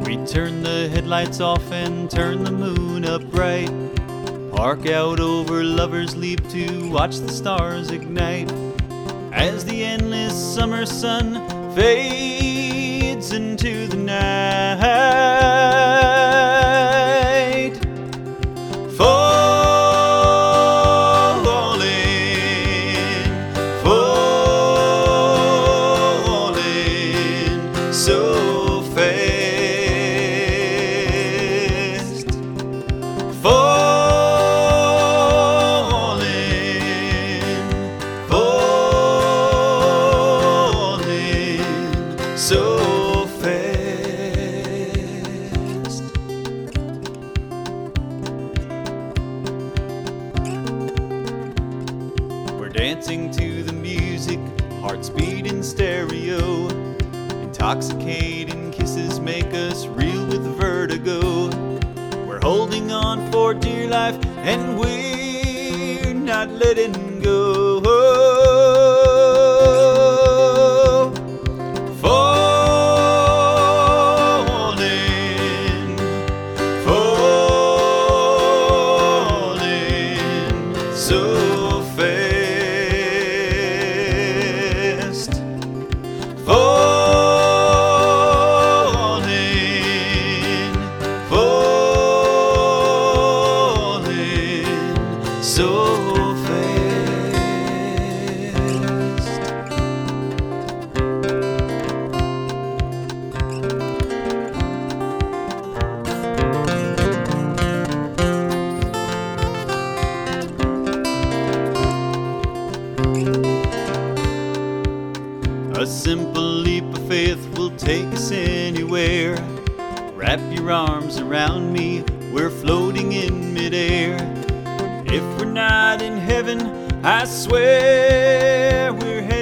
We turn the headlights off and turn the moon up bright. Park out over Lover's Leap to watch the stars ignite as the endless summer sun fades into the night. Falling so fast. Falling so fast. We're dancing to the music, hearts beat in stereo. Intoxicating kisses make us reel with vertigo. We're holding on for dear life and we're not letting go. Falling, falling so fast. Falling, falling so fast. A simple leap of faith will take us anywhere. Wrap your arms around me, we're floating in midair. If we're not in heaven, I swear we're headed